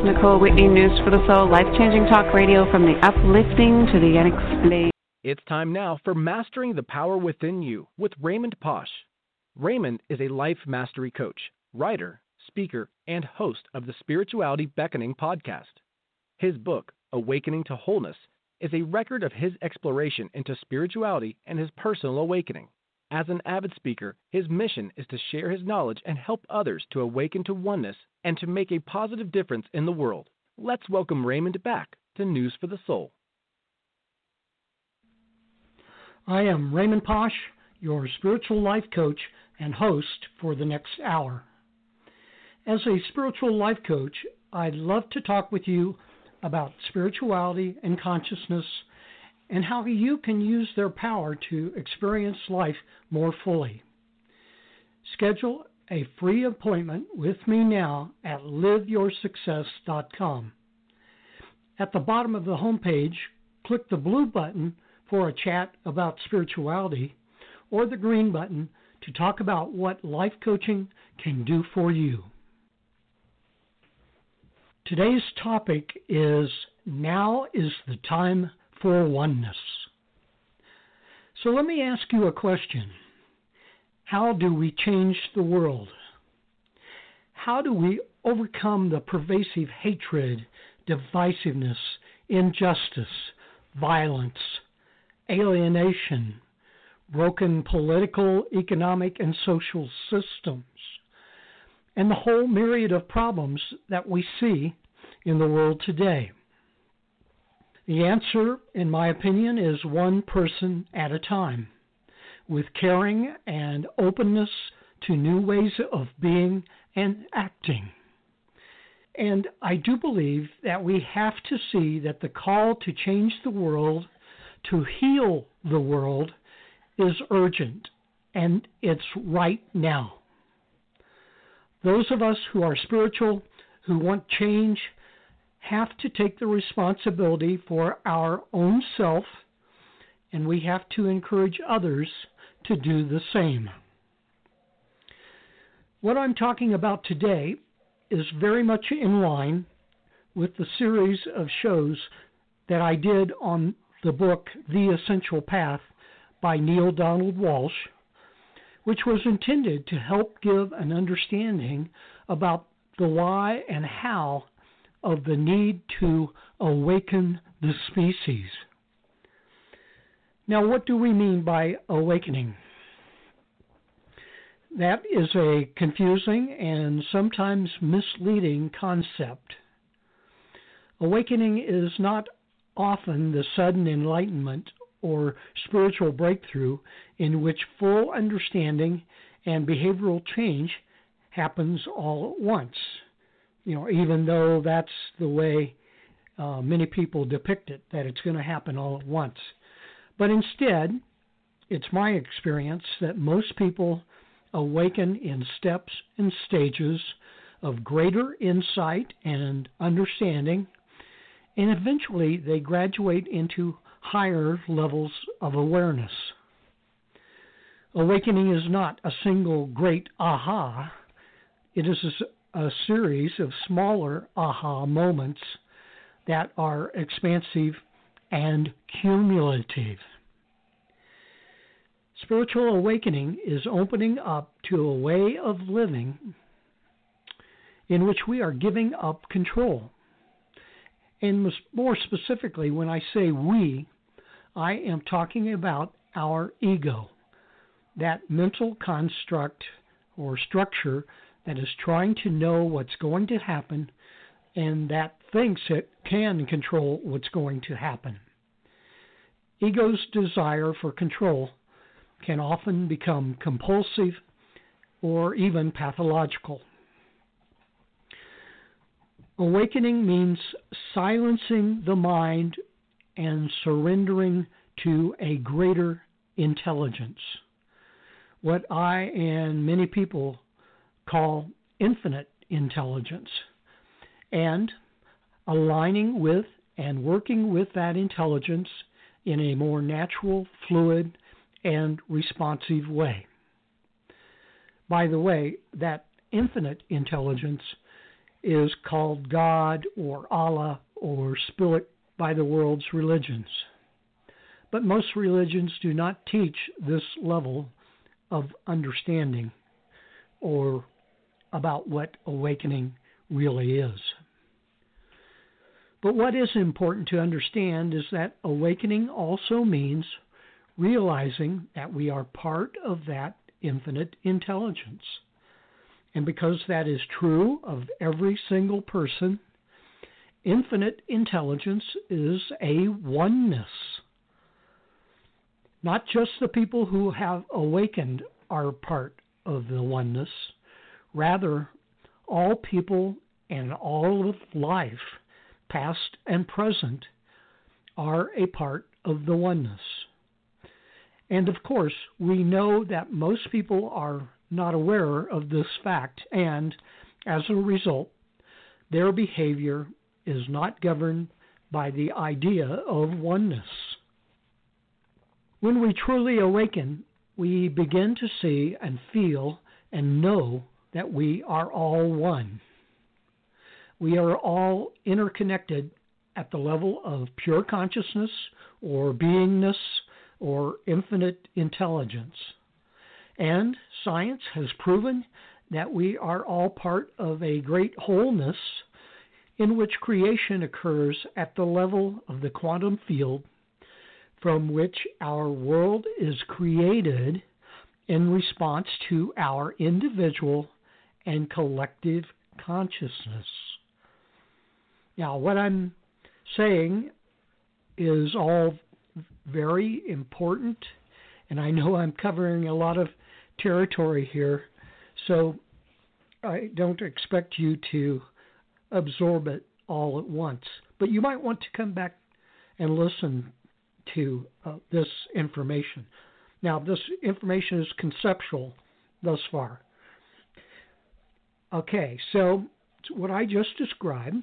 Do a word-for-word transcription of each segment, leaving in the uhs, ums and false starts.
Nicole Whitney, News for the Soul, life-changing talk radio from the uplifting to the unexplained. It's time now for Mastering the Power Within You with Raymond Posh. Raymond is a life mastery coach, writer, speaker, and host of the Spirituality Beckoning podcast. His book, Awakening to Wholeness, is a record of his exploration into spirituality and his personal awakening. As an avid speaker, his mission is to share his knowledge and help others to awaken to oneness and to make a positive difference in the world. Let's welcome Raymond back to News for the Soul. I am Raymond Posh, your spiritual life coach and host for the next hour. As a spiritual life coach, I'd love to talk with you about spirituality and consciousness and how you can use their power to experience life more fully. Schedule a free appointment with me now at live your success dot com. At the bottom of the homepage, click the blue button for a chat about spirituality or the green button to talk about what life coaching can do for you. Today's topic is Now is the Time for Oneness. So let me ask you a question. How do we change the world? How do we overcome the pervasive hatred, divisiveness, injustice, violence, alienation, broken political, economic, and social systems, and the whole myriad of problems that we see in the world today? The answer, in my opinion, is one person at a time, with caring and openness to new ways of being and acting. And I do believe that we have to see that the call to change the world, to heal the world, is urgent, and it's right now. Those of us who are spiritual, who want change, have to take the responsibility for our own self, and we have to encourage others to do the same. What I'm talking about today is very much in line with the series of shows that I did on the book The Essential Path by Neale Donald Walsch, which was intended to help give an understanding about the why and how of the need to awaken the species. Now, what do we mean by awakening? That is a confusing and sometimes misleading concept. Awakening is not often the sudden enlightenment or spiritual breakthrough in which full understanding and behavioral change happens all at once. You know, even though that's the way uh, many people depict it, that it's going to happen all at once. But instead, it's my experience that most people awaken in steps and stages of greater insight and understanding, and eventually they graduate into higher levels of awareness. Awakening is not a single great aha. It is a a series of smaller aha moments that are expansive and cumulative. Spiritual awakening is opening up to a way of living in which we are giving up control. And more specifically, when I say we, I am talking about our ego, that mental construct or structure that is trying to know what's going to happen and that thinks it can control what's going to happen. Ego's desire for control can often become compulsive or even pathological. Awakening means silencing the mind and surrendering to a greater intelligence, what I and many people call infinite intelligence, and aligning with and working with that intelligence in a more natural, fluid, and responsive way. By the way, that infinite intelligence is called God or Allah or Spirit by the world's religions. But most religions do not teach this level of understanding or about what awakening really is. But what is important to understand is that awakening also means realizing that we are part of that infinite intelligence. And because that is true of every single person, infinite intelligence is a oneness. Not just the people who have awakened are part of the oneness. Rather, all people and all of life, past and present, are a part of the oneness. And of course, we know that most people are not aware of this fact, and as a result, their behavior is not governed by the idea of oneness. When we truly awaken, we begin to see and feel and know that we are all one. We are all interconnected at the level of pure consciousness or beingness or infinite intelligence. And science has proven that we are all part of a great wholeness in which creation occurs at the level of the quantum field from which our world is created in response to our individual and collective consciousness. Now, what I'm saying is all very important, and I know I'm covering a lot of territory here, so I don't expect you to absorb it all at once. But you might want to come back and listen to uh, this information. Now, this information is conceptual thus far. Okay, so what I just described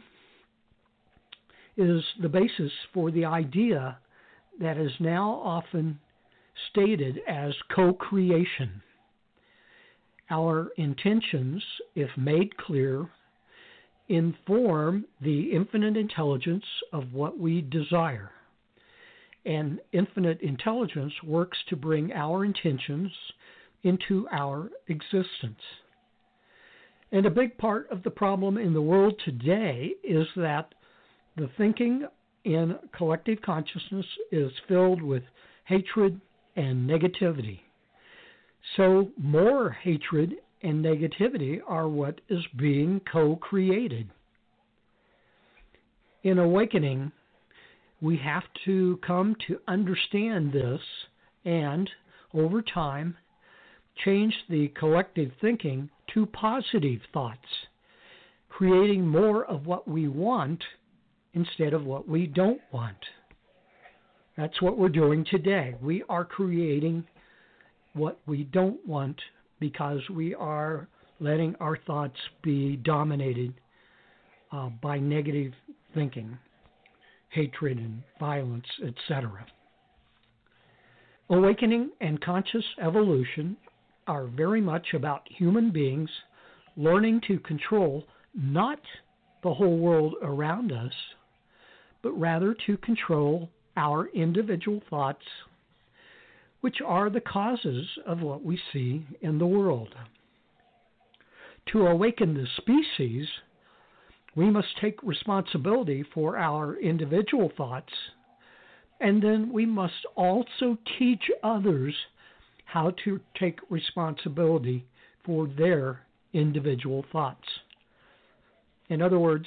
is the basis for the idea that is now often stated as co-creation. Our intentions, if made clear, inform the infinite intelligence of what we desire. And infinite intelligence works to bring our intentions into our existence. And a big part of the problem in the world today is that the thinking in collective consciousness is filled with hatred and negativity. So more hatred and negativity are what is being co-created. In awakening, we have to come to understand this and, over time, change the collective thinking to positive thoughts, creating more of what we want instead of what we don't want. That's what we're doing today. We are creating what we don't want because we are letting our thoughts be dominated uh, by negative thinking, hatred and violence, et cetera. Awakening and conscious evolution are very much about human beings learning to control not the whole world around us, but rather to control our individual thoughts, which are the causes of what we see in the world. To awaken the species, we must take responsibility for our individual thoughts, and then we must also teach others how to take responsibility for their individual thoughts. In other words,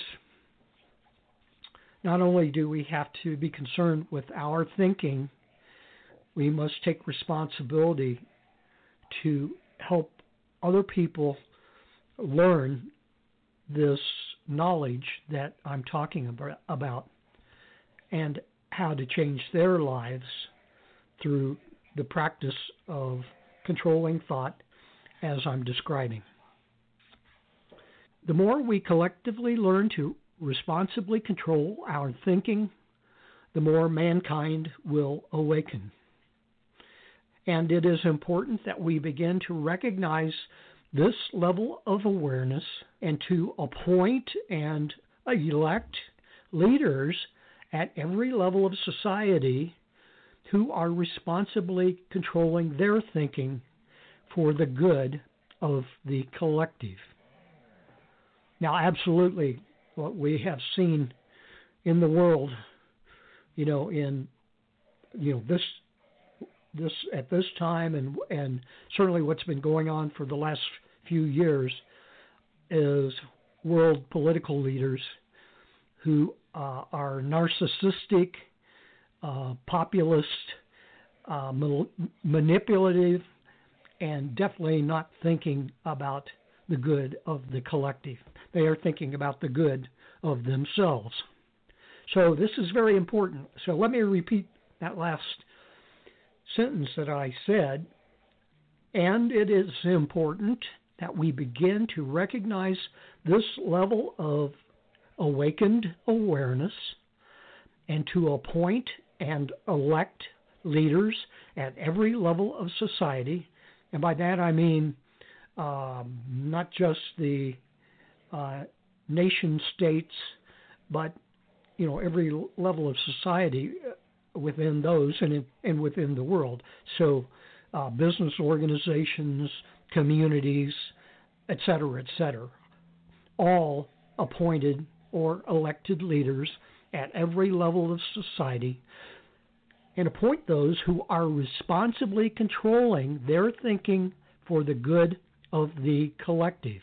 not only do we have to be concerned with our thinking, we must take responsibility to help other people learn this knowledge that I'm talking about and how to change their lives through the practice of controlling thought as I'm describing. The more we collectively learn to responsibly control our thinking, the more mankind will awaken. And it is important that we begin to recognize this level of awareness and to appoint and elect leaders at every level of society who are responsibly controlling their thinking for the good of the collective. Now, absolutely, what we have seen in the world, you know, in you know this this at this time, and and certainly what's been going on for the last few years, is world political leaders who uh, are narcissistic, uh, populist, uh, mal- manipulative, and definitely not thinking about the good of the collective. They are thinking about the good of themselves. So this is very important. So let me repeat that last sentence that I said. And it is important that we begin to recognize this level of awakened awareness and to appoint and elect leaders at every level of society. And by that I mean um, not just the uh, nation states, but you know every level of society within those and in, and within the world. So uh, business organizations, communities, et cetera, et cetera, all appointed or elected leaders at every level of society, and appoint those who are responsibly controlling their thinking for the good of the collective.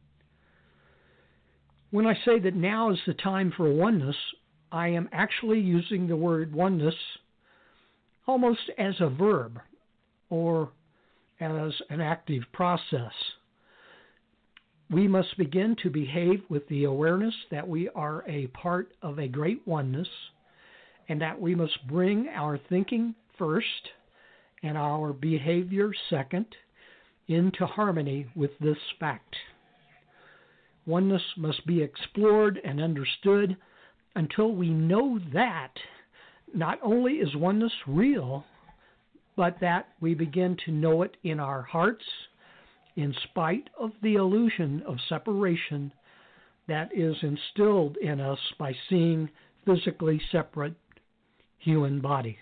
When I say that now is the time for oneness, I am actually using the word oneness almost as a verb or as an active process. We must begin to behave with the awareness that we are a part of a great oneness, and that we must bring our thinking first and our behavior second into harmony with this fact. Oneness must be explored and understood until we know that not only is oneness real, but that we begin to know it in our hearts, in spite of the illusion of separation that is instilled in us by seeing physically separate human bodies.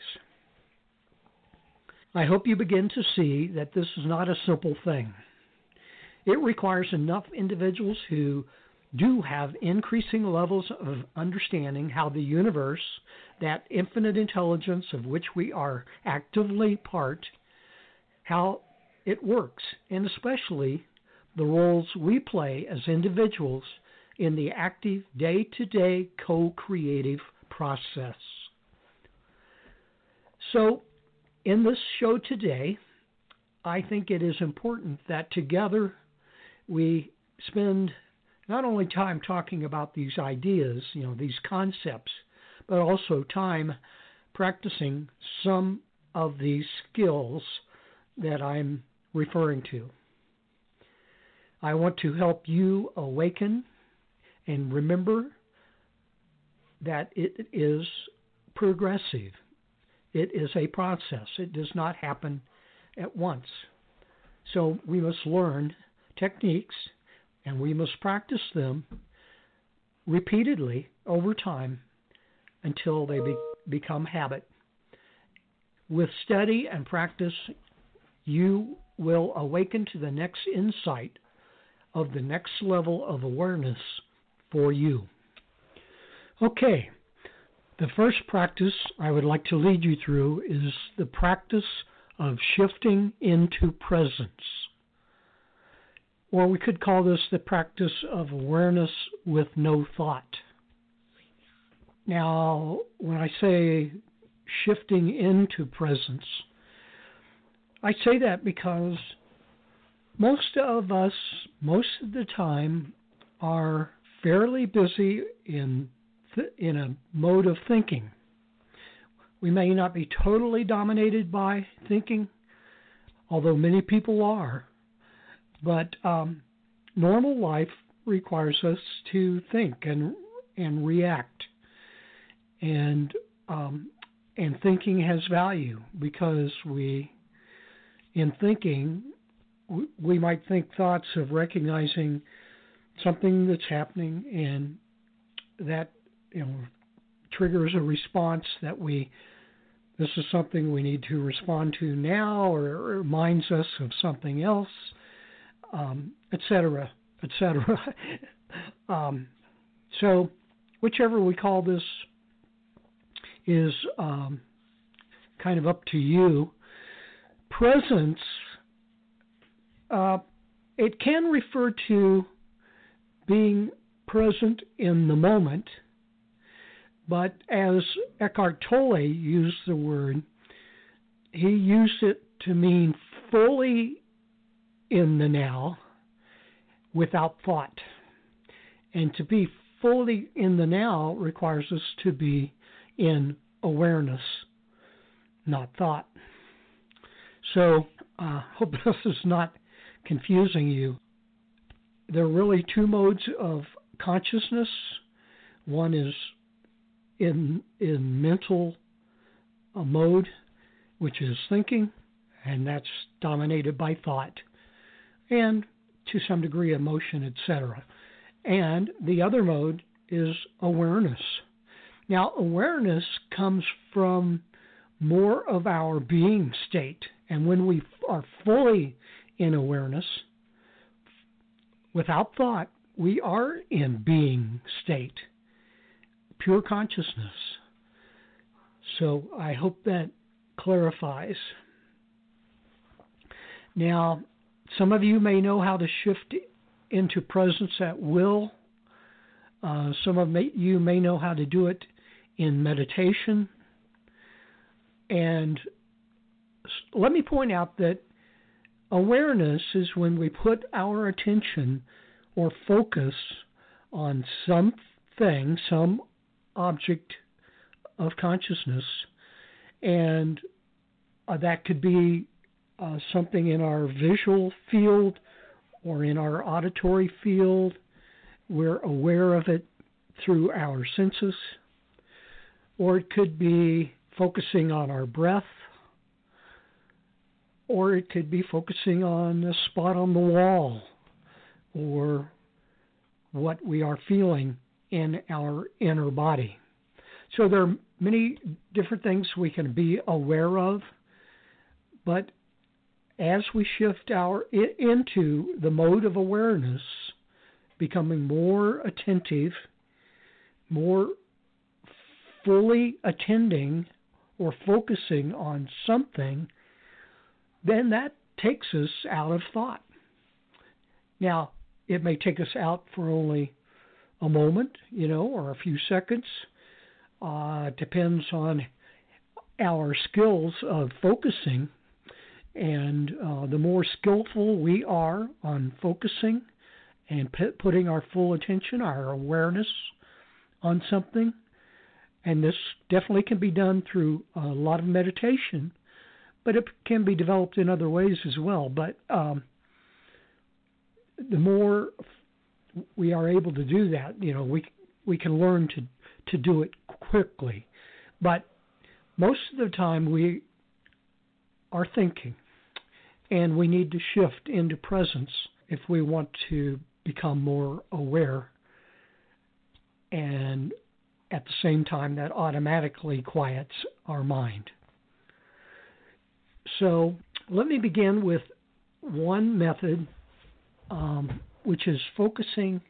I hope you begin to see that this is not a simple thing. It requires enough individuals who do have increasing levels of understanding how the universe, that infinite intelligence of which we are actively part, how it works, and especially the roles we play as individuals in the active day-to-day co-creative process. So, in this show today, I think it is important that together we spend not only time talking about these ideas, you know, these concepts, but also time practicing some of these skills that I'm referring to. I want to help you awaken and remember that it is progressive. It is a process. It does not happen at once. So we must learn techniques, and we must practice them repeatedly over time until they be, become habit. With study and practice, you will awaken to the next insight of the next level of awareness for you. Okay, the first practice I would like to lead you through is the practice of shifting into presence. Or we could call this the practice of awareness with no thought. Now, when I say shifting into presence, I say that because most of us, most of the time, are fairly busy in th- in a mode of thinking. We may not be totally dominated by thinking, although many people are, but um, normal life requires us to think and and react, and um, and thinking has value because we, in thinking, we might think thoughts of recognizing something that's happening, and that, you know, triggers a response that we, this is something we need to respond to now, or it reminds us of something else, um, et cetera, et cetera. um, so whichever we call this is um, kind of up to you. Presence, uh, it can refer to being present in the moment, but as Eckhart Tolle used the word, he used it to mean fully in the now without thought. And to be fully in the now requires us to be in awareness, not thought. So I uh, hope this is not confusing you. There are really two modes of consciousness. One is in in mental uh, mode, which is thinking, and that's dominated by thought, and to some degree emotion, et cetera. And the other mode is awareness. Now, awareness comes from more of our being state, and when we are fully in awareness, without thought, we are in being state, pure consciousness. So I hope that clarifies. Now, some of you may know how to shift into presence at will. Uh, some of you may know how to do it in meditation. And let me point out that awareness is when we put our attention or focus on something, some object of consciousness, and uh, that could be uh, something in our visual field or in our auditory field. We're aware of it through our senses, or it could be focusing on our breath, or it could be focusing on a spot on the wall, or what we are feeling in our inner body. So there are many different things we can be aware of, but as we shift our into the mode of awareness, becoming more attentive, more fully attending or focusing on something, then that takes us out of thought. Now, it may take us out for only a moment, you know, or a few seconds. Uh, depends on our skills of focusing. And uh, the more skillful we are on focusing and p- putting our full attention, our awareness on something, and this definitely can be done through a lot of meditation, but it can be developed in other ways as well. But um, the more we are able to do that, you know, we we can learn to, to do it quickly. But most of the time we are thinking, and we need to shift into presence if we want to become more aware, and at the same time that automatically quiets our mind. So let me begin with one method, um, which is focusing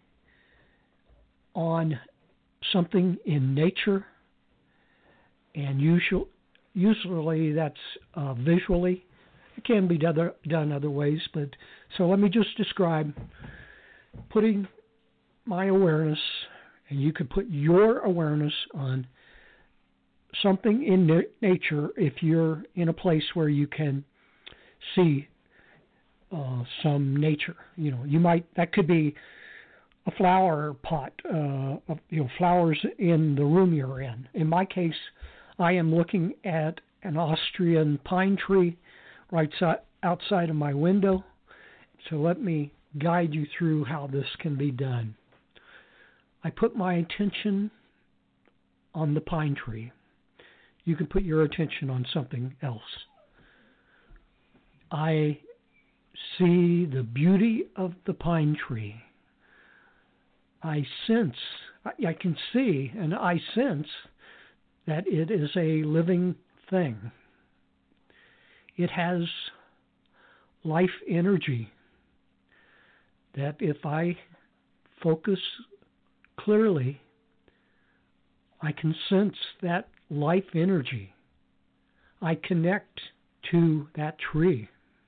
on something in nature, and usual, usually that's uh, visually. It can be done, done other ways, but so let me just describe putting my awareness, and you could put your awareness on something in na- nature if you're in a place where you can see uh, some nature. You know, you might, that could be a flower pot, uh, of, you know, flowers in the room you're in. In my case, I am looking at an Austrian pine tree right si- outside of my window. So let me guide you through how this can be done. I put my attention on the pine tree. You can put your attention on something else. I see the beauty of the pine tree. I sense, I can see, and I sense that it is a living thing. It has life energy that if I focus clearly, I can sense that life energy. I connect to that tree.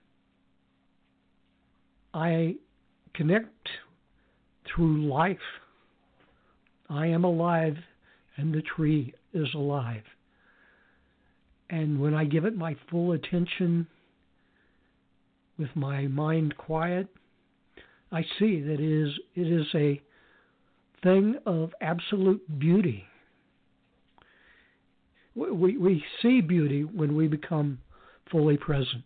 I connect through life. I am alive and the tree is alive. And when I give it my full attention with my mind quiet, I see that it is, it is a thing of absolute beauty. We, we see beauty when we become fully present.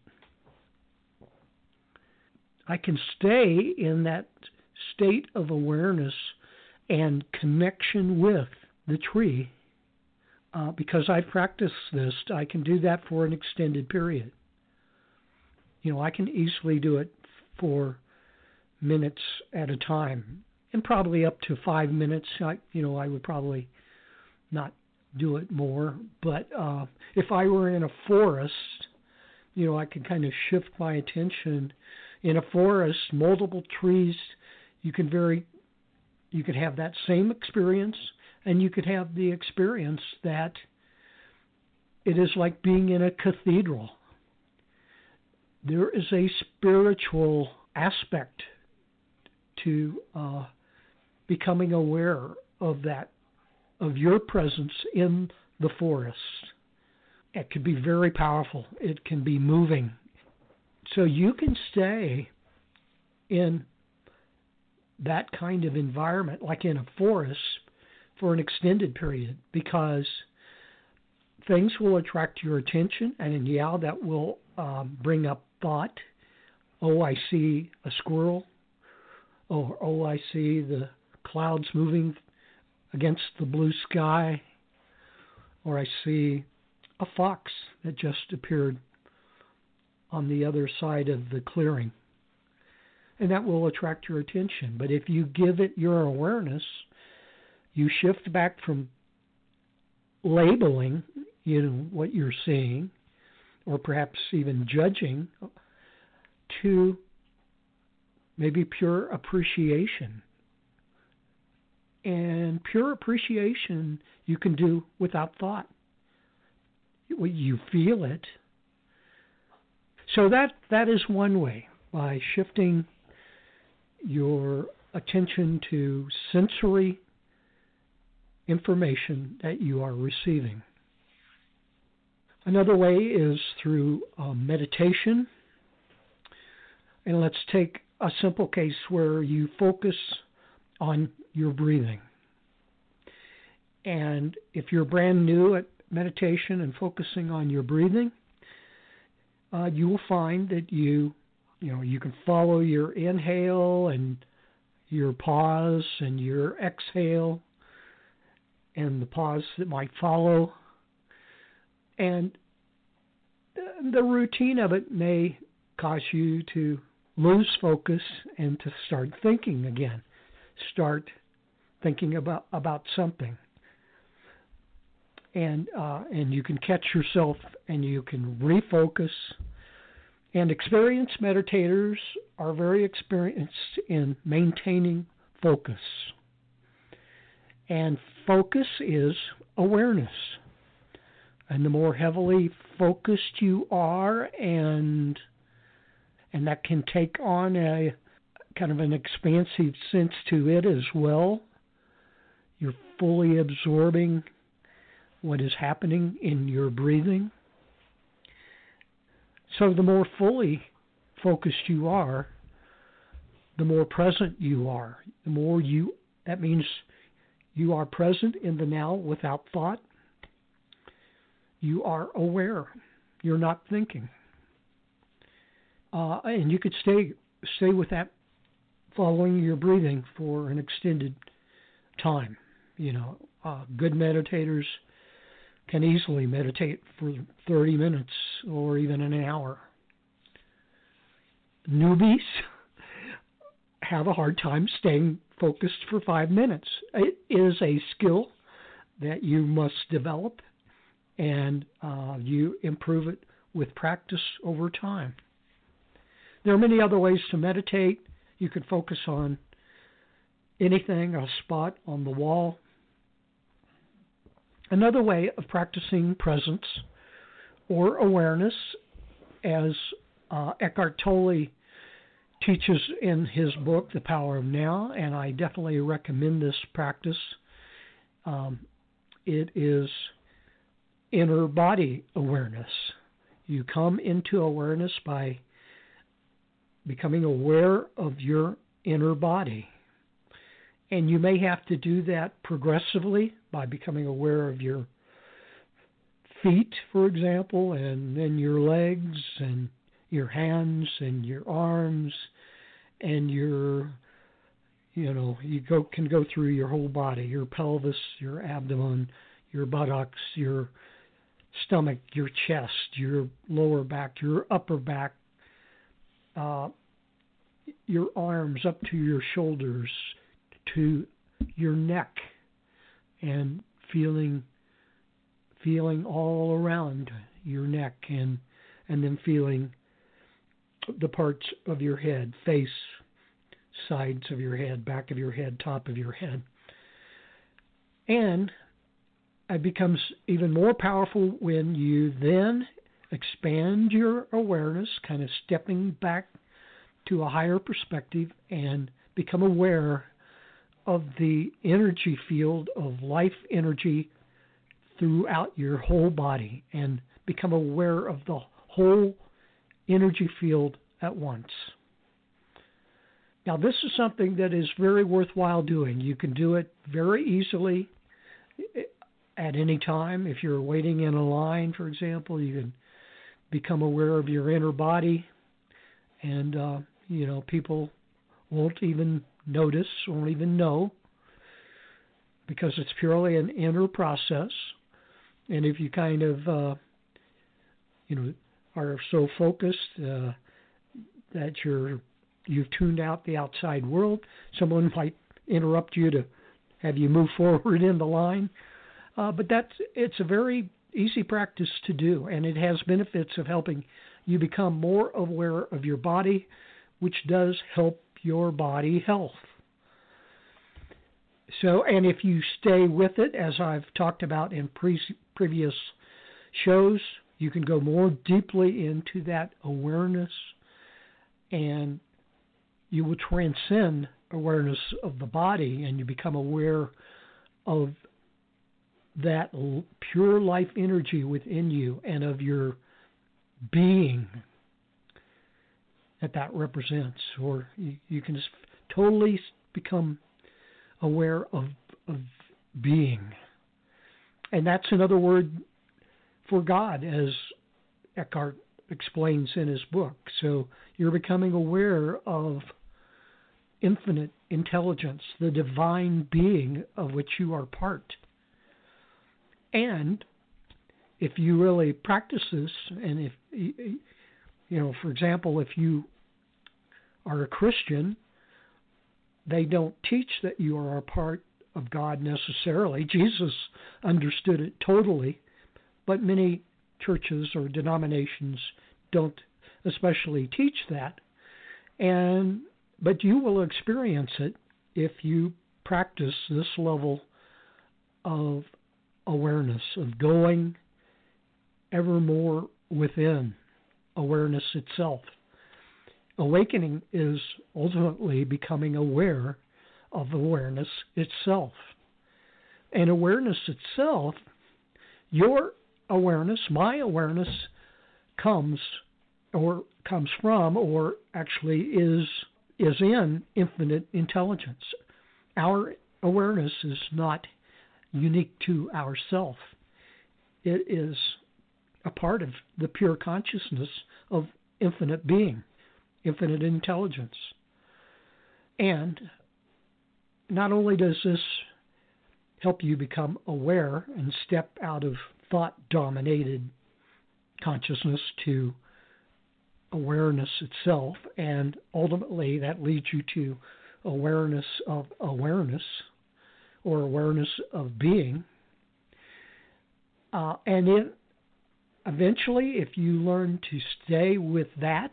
I can stay in that state of awareness and connection with the tree uh, because I practice this. I can do that for an extended period. You know, I can easily do it for minutes at a time, and probably up to five minutes. I, you know, I would probably not do it more, but uh, if I were in a forest, you know, I could kind of shift my attention. In a forest, multiple trees, you can very, you could have that same experience, and you could have the experience that it is like being in a cathedral. There is a spiritual aspect to uh, becoming aware of that, of your presence in the forest. It can be very powerful. It can be moving. So you can stay in that kind of environment, like in a forest, for an extended period, because things will attract your attention, and yeah, that will um, bring up thought. Oh, I see a squirrel. Or, oh, I see the clouds moving against the blue sky. Or I see a fox that just appeared on the other side of the clearing. And that will attract your attention. But if you give it your awareness, you shift back from labeling, you know, what you're seeing, or perhaps even judging, to maybe pure appreciation. And pure appreciation you can do without thought. You feel it. So that that is one way, by shifting your attention to sensory information that you are receiving. Another way is through uh, meditation. And let's take a simple case where you focus on your breathing. And if you're brand new at meditation and focusing on your breathing, uh, you will find that you, you know, you can follow your inhale and your pause and your exhale and the pause that might follow. And the routine of it may cause you to lose focus and to start thinking again. Start thinking about, about something. And uh, and you can catch yourself and you can refocus. And experienced meditators are very experienced in maintaining focus. And focus is awareness. And the more heavily focused you are, and and that can take on a kind of an expansive sense to it as well. You're fully absorbing what is happening in your breathing. So the more fully focused you are, the more present you are. The more you, that means you are present in the now without thought. You are aware. You're not thinking. Uh, and you could stay stay with that, following your breathing for an extended time. You know, uh, good meditators can easily meditate for thirty minutes or even an hour. newbies have a hard time staying focused for five minutes. It is a skill that you must develop, and uh, you improve it with practice over time. There are many other ways to meditate. You can focus on anything, a spot on the wall. Another way of practicing presence or awareness, as uh, Eckhart Tolle teaches in his book, The Power of Now, and I definitely recommend this practice. Um, it is inner body awareness. You come into awareness by becoming aware of your inner body. And you may have to do that progressively by becoming aware of your feet, for example, and then your legs and your hands and your arms and your, you know, you go can go through your whole body, your pelvis, your abdomen, your buttocks, your stomach, your chest, your lower back, your upper back, uh, your arms up to your shoulders, to your neck, and feeling feeling all around your neck, and and then feeling the parts of your head, face, sides of your head, back of your head, top of your head. And it becomes even more powerful when you then expand your awareness, kind of stepping back to a higher perspective and become aware of the energy field of life energy throughout your whole body, and become aware of the whole energy field at once. Now, this is something that is very worthwhile doing. You can do it very easily at any time. If you're waiting in a line, for example, you can become aware of your inner body, and, uh, you know, people won't even notice, won't even know, because it's purely an inner process. And if you kind of, uh, you know, are so focused uh, that you're you've tuned out the outside world, someone might interrupt you to have you move forward in the line. Uh, but that's it's a very easy practice to do, and it has benefits of helping you become more aware of your body, which does help your body health. So, and if you stay with it, as I've talked about in pre- previous shows, you can go more deeply into that awareness, and you will transcend awareness of the body, and you become aware of that pure life energy within you and of your being that that represents. Or you, you can just totally become aware of, of being. And that's another word for God, as Eckhart explains in his book. So you're becoming aware of infinite intelligence, the divine being of which you are part. And if you really practice this, and if, you know, for example, if you are a Christian, they don't teach that you are a part of God necessarily. Jesus understood it totally, but many churches or denominations don't especially teach that. And but you will experience it if you practice this level of awareness, of going ever more within awareness itself. Awakening is ultimately becoming aware of awareness itself. And awareness itself, your awareness, my awareness, comes or comes from, or actually is is in infinite intelligence. Our awareness is not unique to ourself. It is a part of the pure consciousness of infinite being, infinite intelligence. And not only does this help you become aware and step out of thought-dominated consciousness to awareness itself, and ultimately that leads you to awareness of awareness, or awareness of being. Uh, and it, eventually, if you learn to stay with that,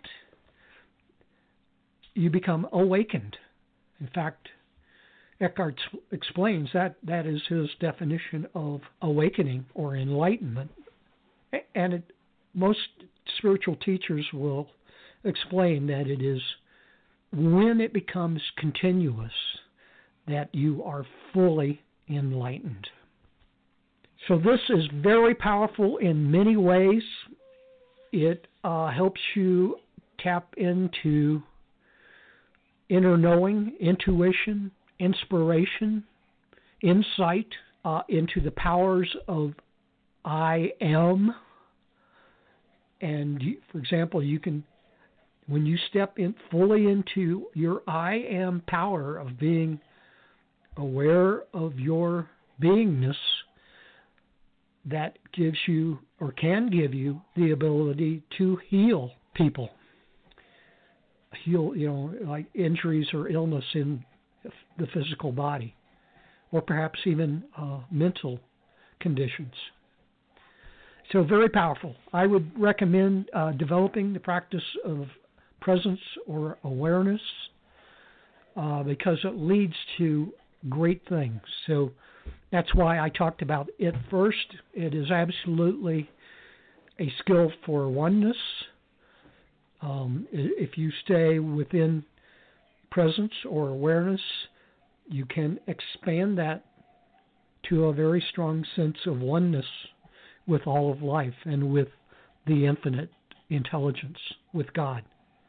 you become awakened. In fact, Eckhart explains that that is his definition of awakening or enlightenment. And it, most spiritual teachers will explain that it is when it becomes continuous that you are fully enlightened. So this is very powerful in many ways. It uh, helps you tap into inner knowing, intuition, inspiration, insight uh, into the powers of I am. And you, for example, you can, when you step in fully into your I am power of being aware of your beingness, that gives you, or can give you, the ability to heal people. Heal, you know, like injuries or illness in the physical body, or perhaps even uh, mental conditions. So very powerful. I would recommend uh, developing the practice of presence or awareness uh, because it leads to great things. So that's why I talked about it first. It is absolutely a skill for oneness. Um, if you stay within presence or awareness, you can expand that to a very strong sense of oneness with all of life and with the infinite intelligence, with God.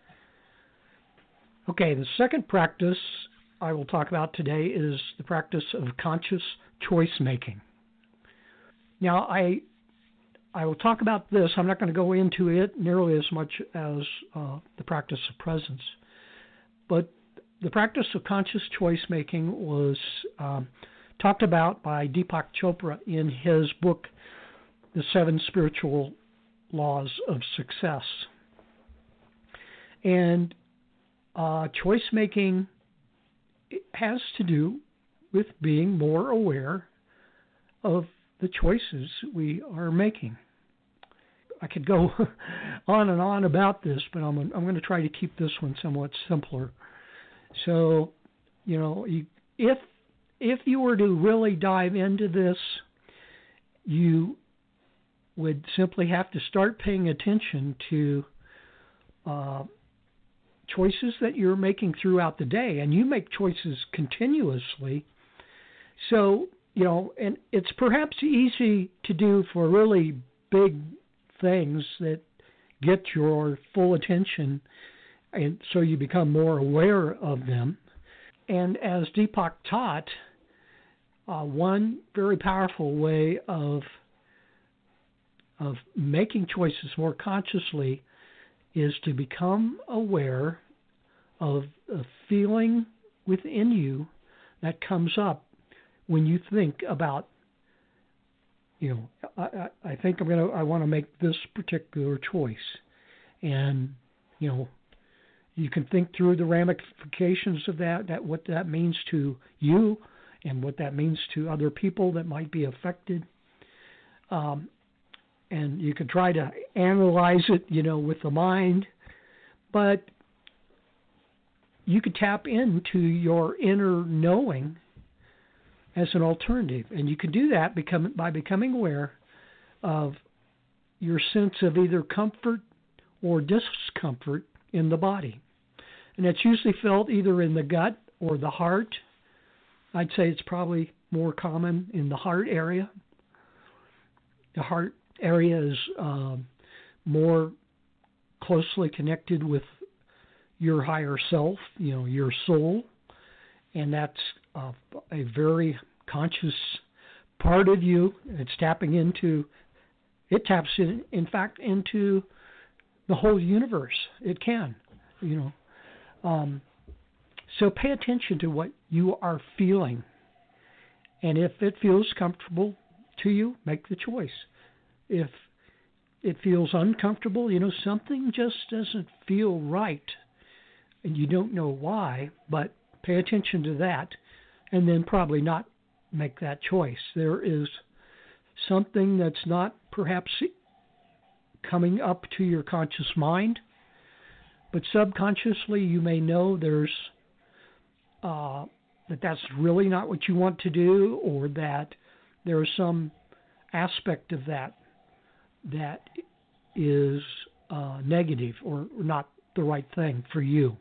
Okay, the second practice I will talk about today is the practice of conscious choice making. Now, I I will talk about this. I'm not going to go into it nearly as much as uh, the practice of presence, but the practice of conscious choice making was um, talked about by Deepak Chopra in his book, The Seven Spiritual Laws of Success. And uh, choice making has to do with being more aware of the choices we are making. I could go on and on about this, but I'm, I'm going to try to keep this one somewhat simpler. So, you know, you, if if you were to really dive into this, you would simply have to start paying attention to uh, choices that you're making throughout the day, and you make choices continuously. So, you know, and it's perhaps easy to do for really big things that get your full attention, and so you become more aware of them. And as Deepak taught, uh, one very powerful way of of making choices more consciously is to become aware of a feeling within you that comes up when you think about, you know, I, I think I'm gonna, I want to make this particular choice, and you know, you can think through the ramifications of that, that what that means to you, and what that means to other people that might be affected. Um, and you can try to analyze it, you know, with the mind, but you could tap into your inner knowing as an alternative. And you can do that become, by becoming aware of your sense of either comfort or discomfort in the body. And it's usually felt either in the gut or the heart. I'd say it's probably more common in the heart area. The heart area is uh, more closely connected with your higher self, you know, your soul. And that's uh, a very conscious part of you. It's tapping into, it taps in, in fact, into the whole universe. It can, you know. Um, so pay attention to what you are feeling. And if it feels comfortable to you, make the choice. If it feels uncomfortable. You know, something just doesn't feel right, and you don't know why, but pay attention to that, and then probably not make that choice. There is something that's not perhaps coming up to your conscious mind, but subconsciously you may know there's uh, that that's really not what you want to do, or that there is some aspect of that that is uh, negative or not the right thing for you.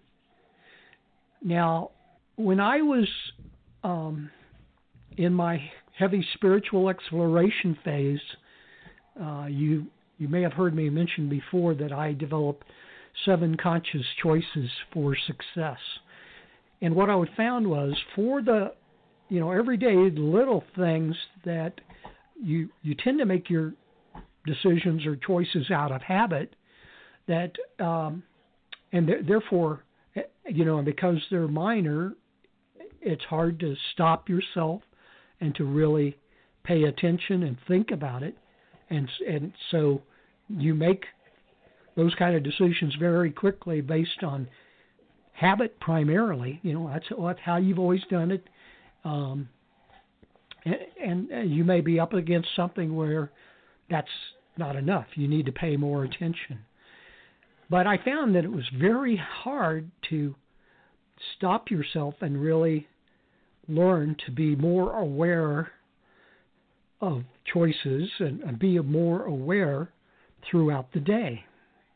Now, when I was um, in my heavy spiritual exploration phase, uh, you you may have heard me mention before that I developed seven conscious choices for success. And what I found was, for the, you know, everyday little things that you you tend to make your decisions or choices out of habit, that um, and th- therefore, you know, because they're minor, it's hard to stop yourself and to really pay attention and think about it. And and so you make those kind of decisions very quickly based on habit primarily. You know, that's, that's how you've always done it. Um, and, and you may be up against something where that's not enough. You need to pay more attention. But I found that it was very hard to stop yourself and really learn to be more aware of choices and, and be more aware throughout the day.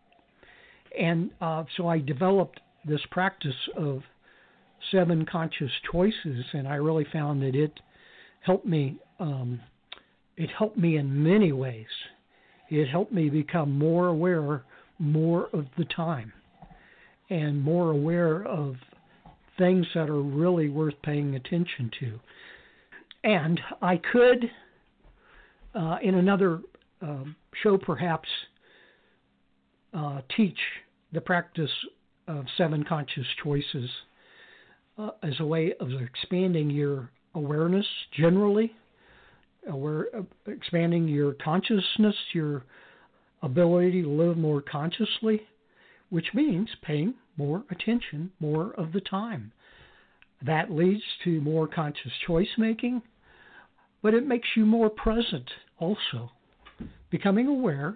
And uh, so I developed this practice of seven conscious choices, and I really found that it helped me. Um, it helped me in many ways. It helped me become more aware more of the time, and more aware of things that are really worth paying attention to. And I could, uh, in another uh, show perhaps, uh, teach the practice of seven conscious choices uh, as a way of expanding your awareness generally, aware, uh, expanding your consciousness, your ability to live more consciously, which means paying more attention more of the time. That leads to more conscious choice making, but it makes you more present also. Becoming aware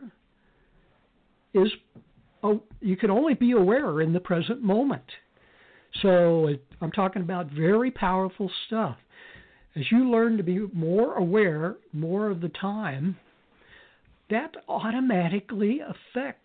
is, oh, you can only be aware in the present moment. So it, I'm talking about very powerful stuff. As you learn to be more aware more of the time, that automatically affects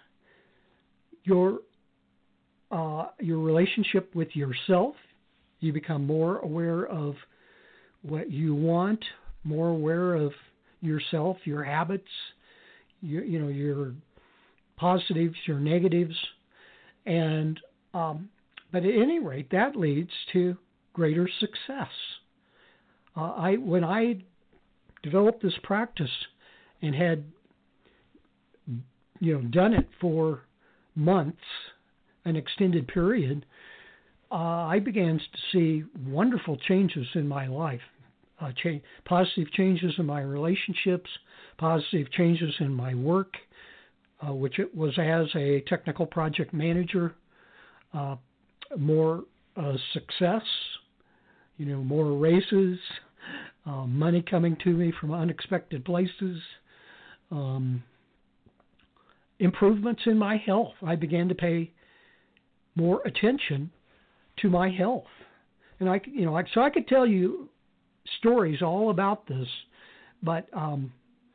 your uh, your relationship with yourself. You become more aware of what you want, more aware of yourself, your habits, your, you know, your positives, your negatives, and um, but at any rate, that leads to greater success. Uh, I when I developed this practice and had, you know, done it for months, an extended period, uh, I began to see wonderful changes in my life, uh, cha- positive changes in my relationships, positive changes in my work, uh, which it was as a technical project manager, uh, more uh, success, you know, more raises, uh, money coming to me from unexpected places, um, improvements in my health. I began to pay more attention to my health, and I, you know, I, so I could tell you stories all about this, but um,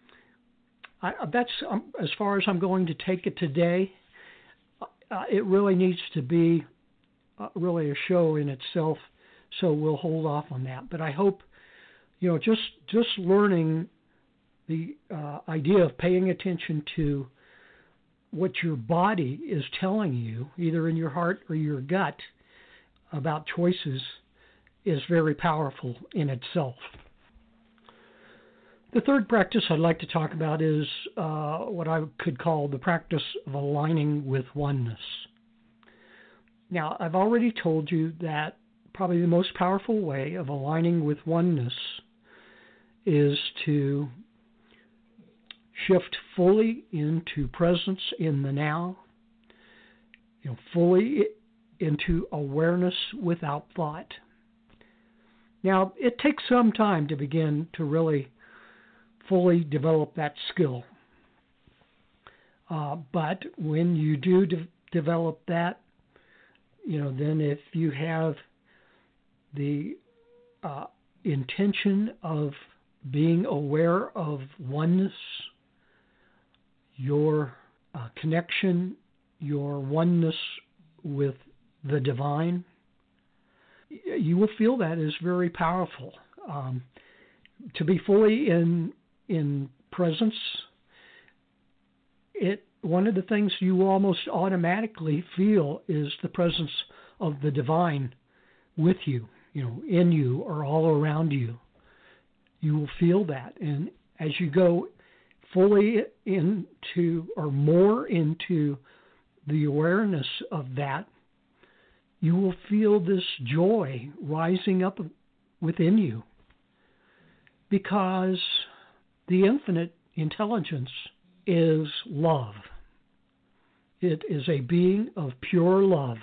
I, that's um, as far as I'm going to take it today. Uh, it really needs to be uh, really a show in itself, so we'll hold off on that. But I hope, you know, just just learning the uh, idea of paying attention to what your body is telling you, either in your heart or your gut, about choices is very powerful in itself. The third practice I'd like to talk about is uh, what I could call the practice of aligning with oneness. Now, I've already told you that probably the most powerful way of aligning with oneness is to shift fully into presence in the now, you know, fully into awareness without thought. Now, it takes some time to begin to really fully develop that skill. Uh, but when you do de- develop that, you know, then if you have the uh, intention of being aware of oneness, your uh, connection, your oneness with the divine, you will feel that is very powerful. Um, to be fully in in presence, it one of the things you almost automatically feel is the presence of the divine with you, you know, in you or all around you. You will feel that, and as you go fully into or more into the awareness of that, you will feel this joy rising up within you, because the infinite intelligence is love. It is a being of pure love.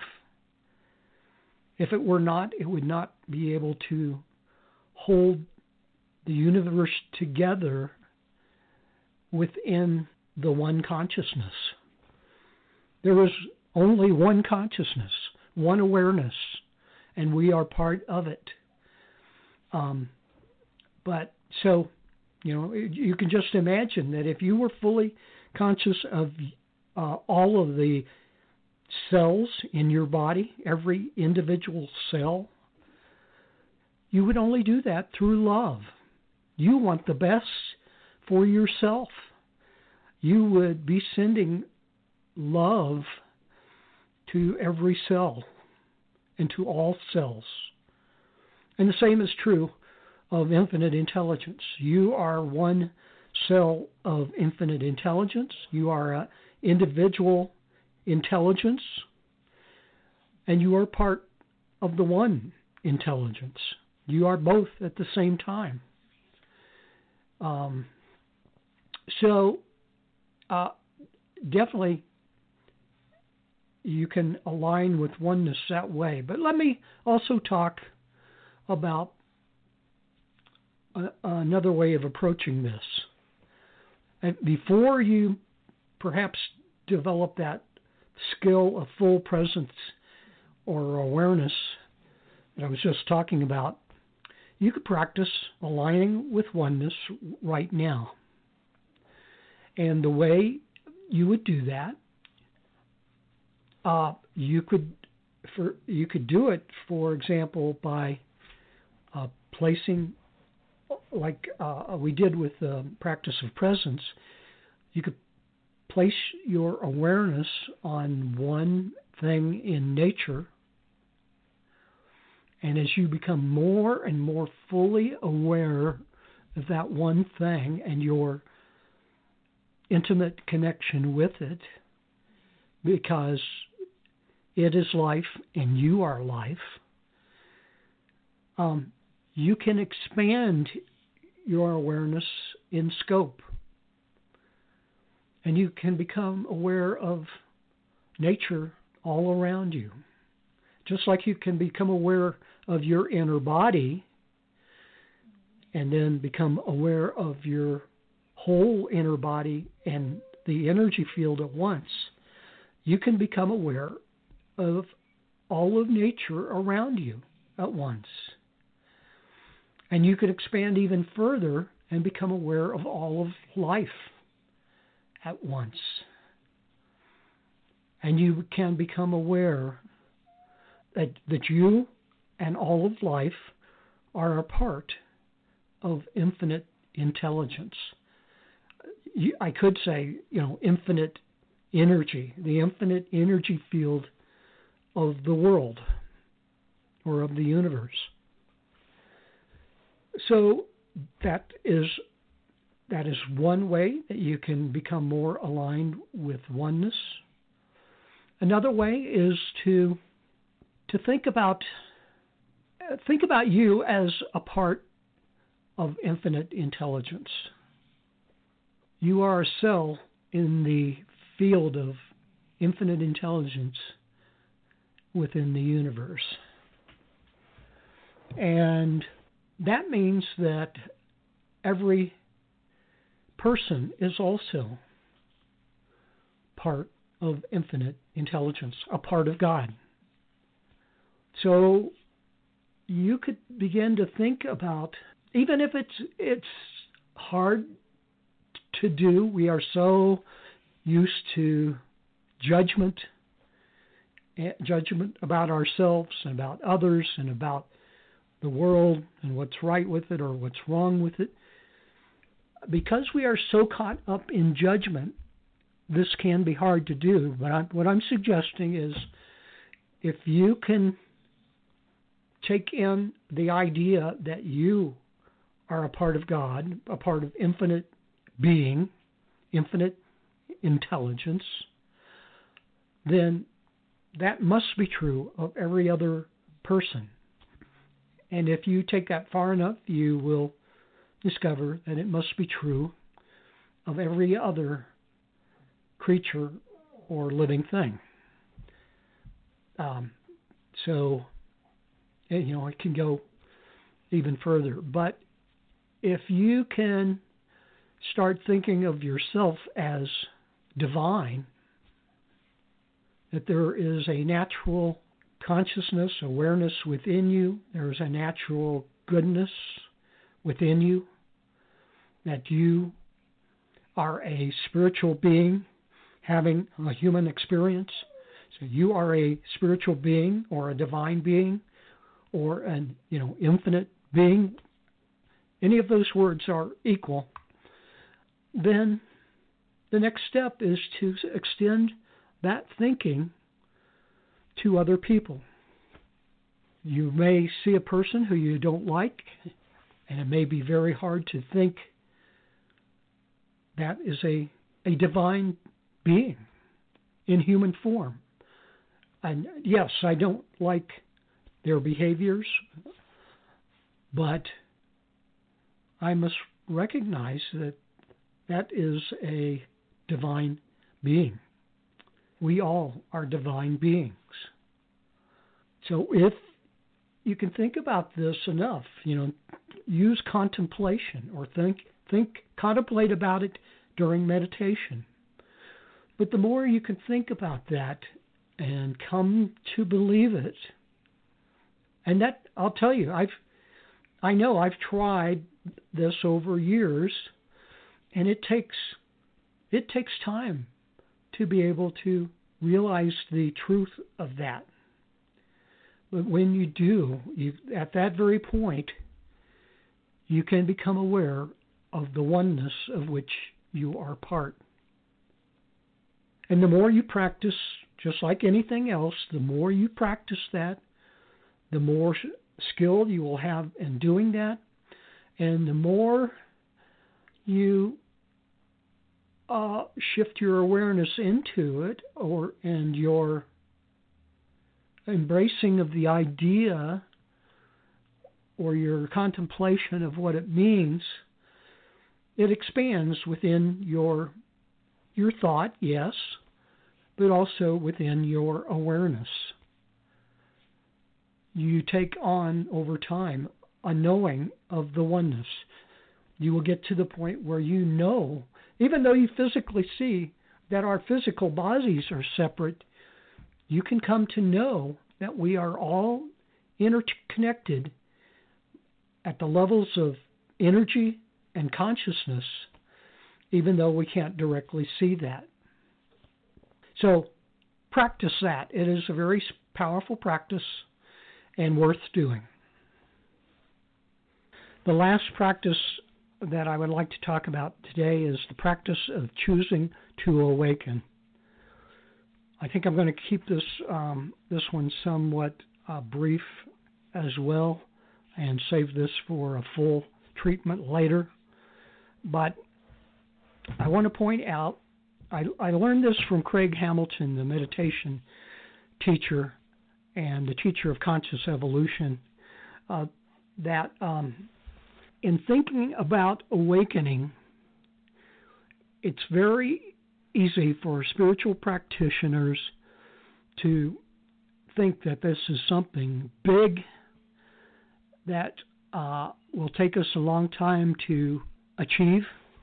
If it were not, it would not be able to hold the universe together within the one consciousness. There is only one consciousness, one awareness, and we are part of it. Um, but so, you know, you can just imagine that if you were fully conscious of uh, all of the cells in your body, every individual cell, you would only do that through love. You want the best for yourself. You would be sending love to every cell and to all cells. And the same is true of infinite intelligence. You are one cell of infinite intelligence. You are an individual intelligence, and you are part of the one intelligence. You are both at the same time. Um, so, uh, definitely, you can align with oneness that way. But let me also talk about a, another way of approaching this. And before you perhaps develop that skill of full presence or awareness that I was just talking about, you could practice aligning with oneness right now. And the way you would do that, uh, you could for you could do it, for example, by uh, placing, like uh, we did with the practice of presence, you could place your awareness on one thing in nature. And as you become more and more fully aware of that one thing and your intimate connection with it, because it is life and you are life, um, you can expand your awareness in scope. And you can become aware of nature all around you. Just like you can become aware of your inner body and then become aware of your whole inner body and the energy field at once, you can become aware of all of nature around you at once. And you can expand even further and become aware of all of life at once. And you can become aware that, that you and all of life are a part of infinite intelligence. You, I could say, you know, infinite energy, the infinite energy field of the world or of the universe. So that is that is one way that you can become more aligned with oneness. Another way is to to think about think about you as a part of infinite intelligence. You are a cell in the field of infinite intelligence within the universe. And that means that every person is also part of infinite intelligence, a part of God. So you could begin to think about, even if it's it's hard to do, we are so used to judgment, judgment about ourselves and about others and about the world and what's right with it or what's wrong with it. Because we are so caught up in judgment, this can be hard to do. But I'm, what I'm suggesting is if you can take in the idea that you are a part of God, a part of infinite being, infinite intelligence, then that must be true of every other person. And if you take that far enough, you will discover that it must be true of every other creature or living thing. Um, so, you know, it can go even further. But if you can start thinking of yourself as divine, that there is a natural consciousness, awareness within you, there is a natural goodness within you, that you are a spiritual being having a human experience. So you are a spiritual being or a divine being or an, you know, infinite being. Any of those words are equal. Then the next step is to extend that thinking to other people. You may see a person who you don't like, and it may be very hard to think that is a, a divine being in human form. And yes, I don't like their behaviors, but I must recognize that that is a divine being. We all are divine beings. So if you can think about this enough, you know, use contemplation or think, think, contemplate about it during meditation. But the more you can think about that and come to believe it, and that, I'll tell you, I've, I know I've tried this over years, and it takes, it takes time to be able to realize the truth of that. But when you do, you, at that very point, you can become aware of the oneness of which you are part. And the more you practice, just like anything else, the more you practice that, the more skill you will have in doing that, and the more you uh, shift your awareness into it, or and your embracing of the idea or your contemplation of what it means, it expands within your your thought, yes, but also within your awareness. You take on, over time, a knowing of the oneness. You will get to the point where you know, even though you physically see that our physical bodies are separate, you can come to know that we are all interconnected at the levels of energy and consciousness, even though we can't directly see that. So practice that. It is a very powerful practice and worth doing. The last practice that I would like to talk about today is the practice of choosing to awaken. I think I'm going to keep this um, this one somewhat uh, brief as well and save this for a full treatment later. But I want to point out, I, I learned this from Craig Hamilton, the meditation teacher and the teacher of conscious evolution, uh, that um, in thinking about awakening, it's very easy for spiritual practitioners to think that this is something big that uh, will take us a long time to achieve.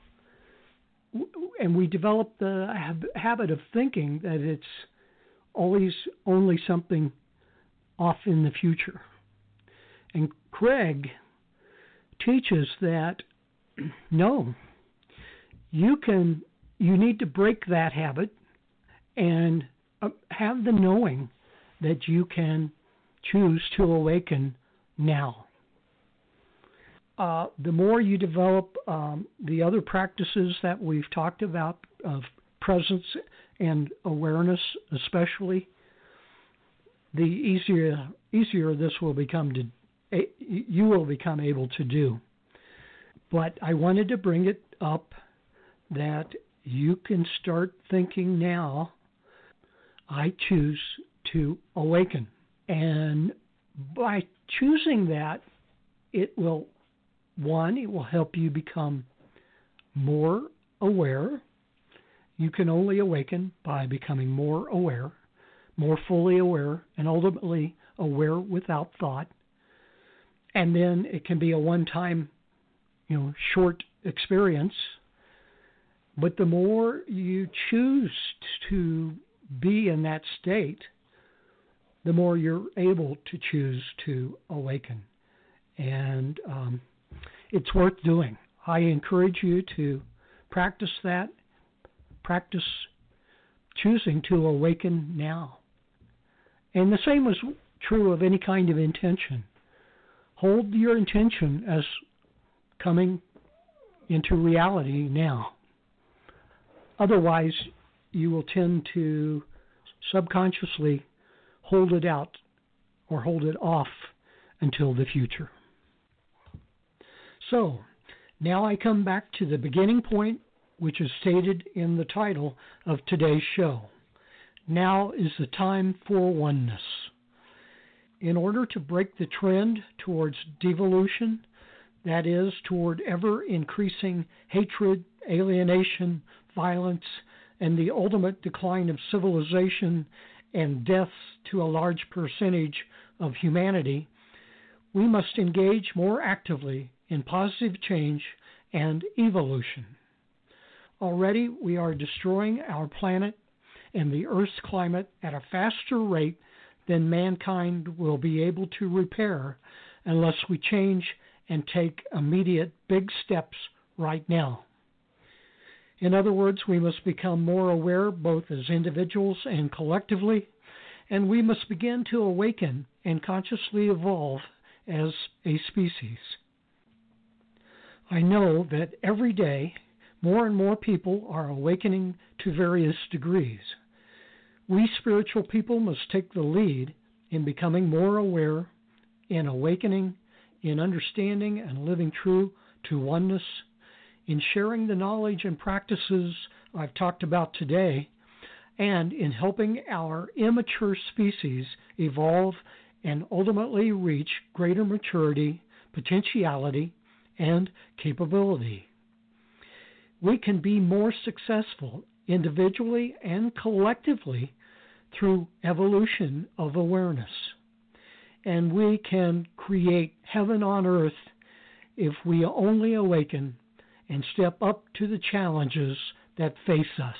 And we develop the habit of thinking that it's always only something off in the future. And Craig teaches that no, you can, you need to break that habit and uh, have the knowing that you can choose to awaken now. Uh, the more you develop um, the other practices that we've talked about of presence and awareness especially, the easier easier this will become to you will become able to do. But I wanted to bring it up that you can start thinking now, I choose to awaken. And by choosing that, it will, one, it will help you become more aware. You can only awaken by becoming more aware, more fully aware, and ultimately aware without thought. And then it can be a one-time, you know, short experience. But the more you choose to be in that state, the more you're able to choose to awaken. And um, it's worth doing. I encourage you to practice that. Practice choosing to awaken now. And the same is true of any kind of intention. Hold your intention as coming into reality now. Otherwise, you will tend to subconsciously hold it out or hold it off until the future. So, now I come back to the beginning point, which is stated in the title of today's show. Now is the time for oneness. In order to break the trend towards devolution, that is, toward ever-increasing hatred, alienation, violence, and the ultimate decline of civilization and deaths to a large percentage of humanity, we must engage more actively in positive change and evolution. Already, we are destroying our planet and the Earth's climate at a faster rate than mankind will be able to repair unless we change and take immediate big steps right now. In other words, we must become more aware both as individuals and collectively, and we must begin to awaken and consciously evolve as a species. I know that every day more and more people are awakening to various degrees. We spiritual people must take the lead in becoming more aware, in awakening, in understanding and living true to oneness, in sharing the knowledge and practices I've talked about today, and in helping our immature species evolve and ultimately reach greater maturity, potentiality, and capability. We can be more successful individually and collectively through evolution of awareness. And we can create heaven on earth if we only awaken and step up to the challenges that face us.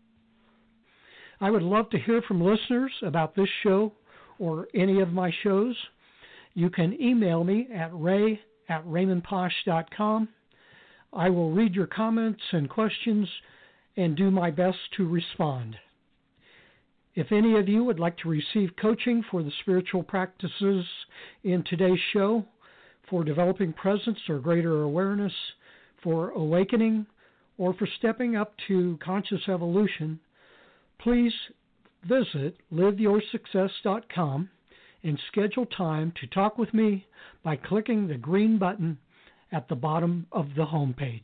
I would love to hear from listeners about this show or any of my shows. You can email me at ray at raymond posh dot com. I will read your comments and questions and do my best to respond. If any of you would like to receive coaching for the spiritual practices in today's show, for developing presence or greater awareness, for awakening, or for stepping up to conscious evolution, please visit live your success dot com and schedule time to talk with me by clicking the green button at the bottom of the homepage.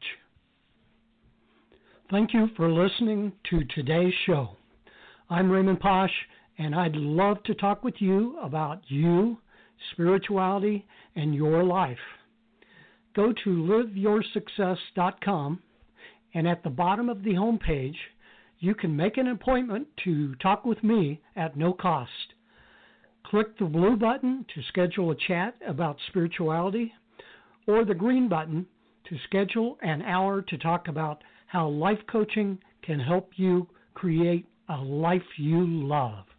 Thank you for listening to today's show. I'm Raymond Posh, and I'd love to talk with you about you, spirituality, and your life. Go to live your success dot com And at the bottom of the homepage, you can make an appointment to talk with me at no cost. Click the blue button to schedule a chat about spirituality, or the green button to schedule an hour to talk about how life coaching can help you create a life you love.